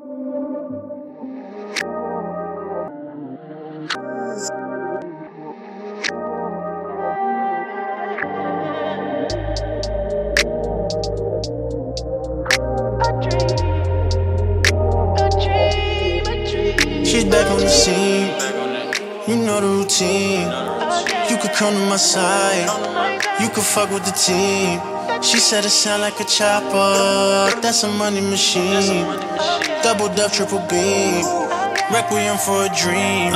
She's back on the scene, you know the routine. You could come to my side, you could fuck with the team. She said it sound like a chopper, that's a money machine. Double dub, triple beam, requiem for a dream.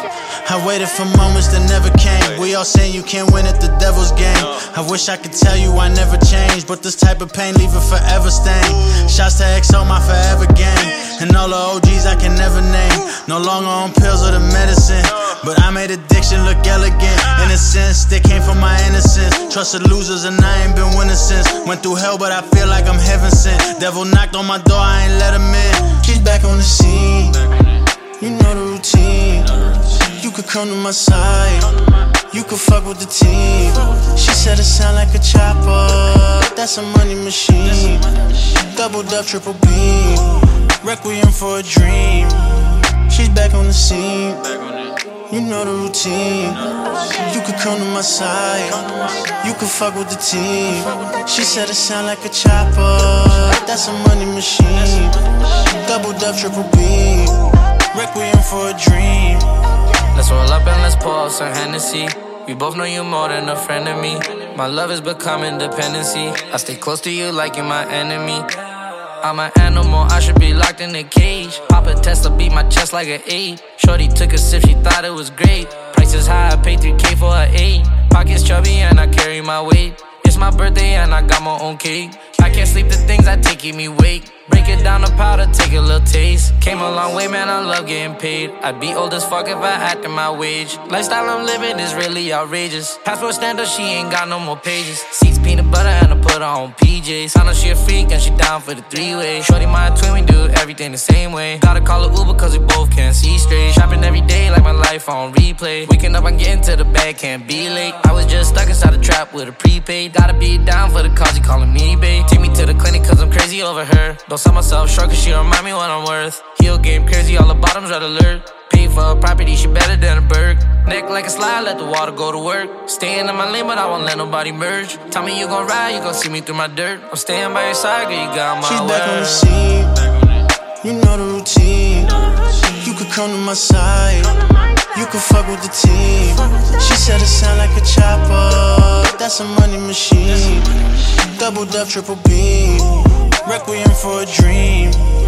I waited for moments that never came. We all saying you can't win at the devil's game. I wish I could tell you I never changed, but this type of pain leave a forever stain. Shouts to XO, my forever game, and all the OGs I can never name. No longer on pills or the medicine, but I made addiction look elegant. In a sense, they came from my innocence. Trusted losers and I ain't been winning since. Went through hell, but I feel like I'm heaven sent. Devil knocked on my door, I ain't let him in. She's back on the scene, you know the routine. You could come to my side, you could fuck with the team. She said it sound like a chopper, that's a money machine. Double dub, triple beam, requiem for a dream. She's back on the scene, you know the routine. You could come to my side, you could fuck with the team. She said it sound like a chopper, that's a money machine. Double dub, triple beam, requiem for a dream. Let's roll up and let's pour some Hennessy. We both know you more than a friend to me. My love is becoming dependency. I stay close to you like you're my enemy. I'm an animal, I should be locked in a cage. Pop a Tesla, beat my chest like an 8. Shorty took a sip, she thought it was great. Price is high, I paid 3K for her 8. Pockets chubby and I carry my weight. It's my birthday and I got my own cake. I can't sleep, the things I take keep me awake. Break it down to powder, take a little taste. Came a long way, man, I love getting paid. I'd be old as fuck if I had to my wage. Lifestyle I'm living is really outrageous. Passport standard, she ain't got no more pages. Seats peanut butter and I put her on PJs. I know she a freak and she down for the three-way. Shorty my twin, we do everything the same way. Gotta call her Uber cause we both can't see straight. Shopping every day like my life on replay. Waking up, I'm getting to the bag, can't be late. I was just stuck inside a trap with a prepaid. Gotta be down for the cause, you calling me babe. Take me to the clinic cause I'm crazy over her. Don't sell myself short cause she remind me what I'm worth. Heel game crazy, all the bottoms red alert. Pay for a property, she better than a bird. Neck like a slide, let the water go to work. Staying in my lane, but I won't let nobody merge. Tell me you gon' ride, you gon' see me through my dirt. I'm staying by your side, girl, you got my She's word. back on the scene, you know the routine. You could come to my side, you could fuck with the team. She said it sound like a chopper, that's a money machine. Double dub, triple beam, requiem for a dream.